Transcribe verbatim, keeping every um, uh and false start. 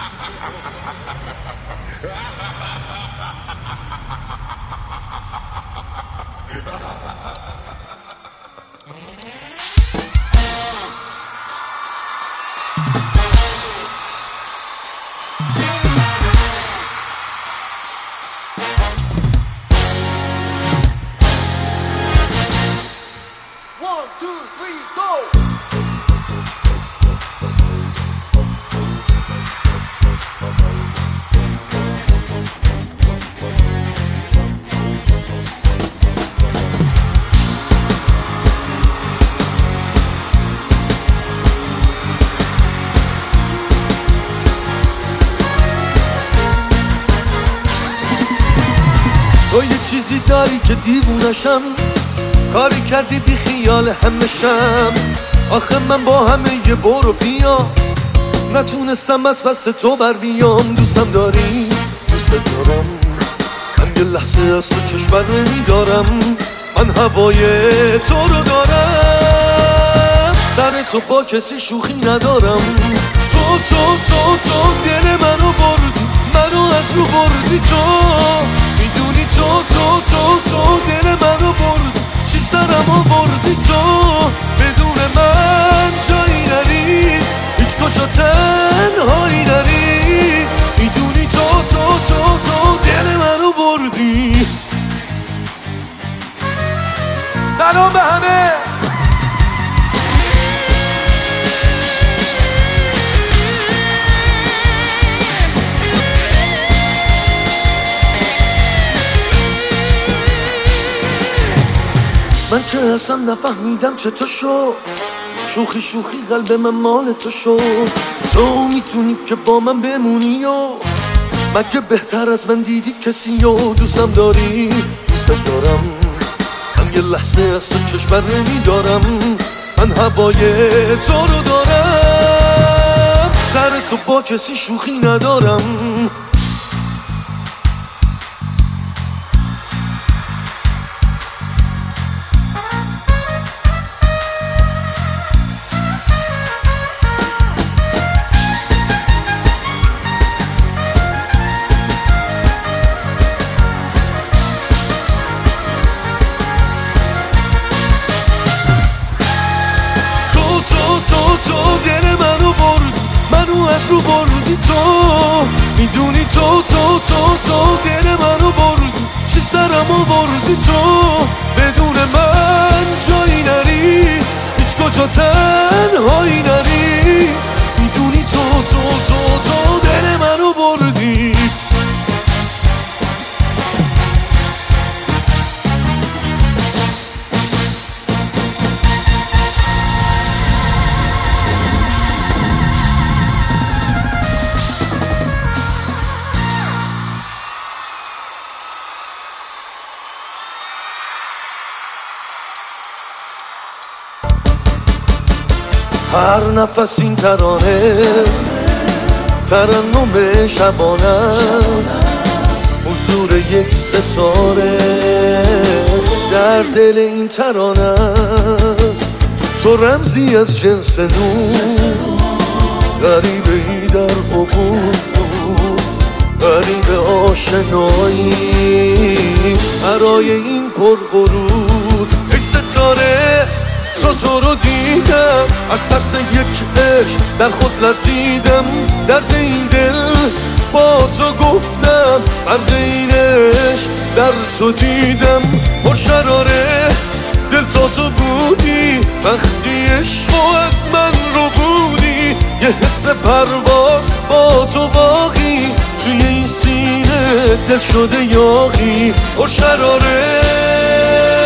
تو یه چیزی داری که دیوونشم، کاری کردی بی خیال همشم. آخه من با همه یه برو بیا نتونستم از پس تو بر بیام. دوستم داری، دوست دارم، من یه لحظه از تو چشم نمیدارم. من هوای تو رو دارم، سر تو با کسی شوخی ندارم. تو تو تو تو دل منو بردی، منو از رو بردی. تو میدونی تو تو تو تو دل منو بردی، چی سرمو بردی. تو بدون من جایی نری، هیچ کجا تنهایی نری. میدونی تو تو تو تو دل منو بردی. سلام به همه. من که اصلا نفهمیدم چه تو شد، شوخی شوخی قلب من مال تو شد. تو میتونی که با من بمونی و مگه بهتر از من دیدی کسی و دوستم داری، دوست دارم، من یه لحظه از تو چشم نمیدارم. من هوای تو رو دارم، سر تو با کسی شوخی ندارم. تو دل منو بردی، منو از رو بردی. تو میدونی تو تو تو تو دل منو بردی، چی سرمو بردی. تو بدون من جایی نری، هیچ کجا تنهایی نری. میدونی تو تو تو تو دل منو بردی. هر نفس این ترانه ترنم شبانه است، حضور یک ستاره در دل این ترانه است. تو رمزی از جنس نور، غریبه ای در عبور، غریب آشنایی برای این پرغرور. ای ستاره تو تو رو دیدم، از ترس یک عشق در خود لرزیدم. درد این دل با تو گفتم، مرد این عشق در تو دیدم. پرشراره دل تا تو بودی، وقتی عشقو از من رو بودی. یه حس پرواز با تو باقی، توی این سینه دل شده یاغی. پرشراره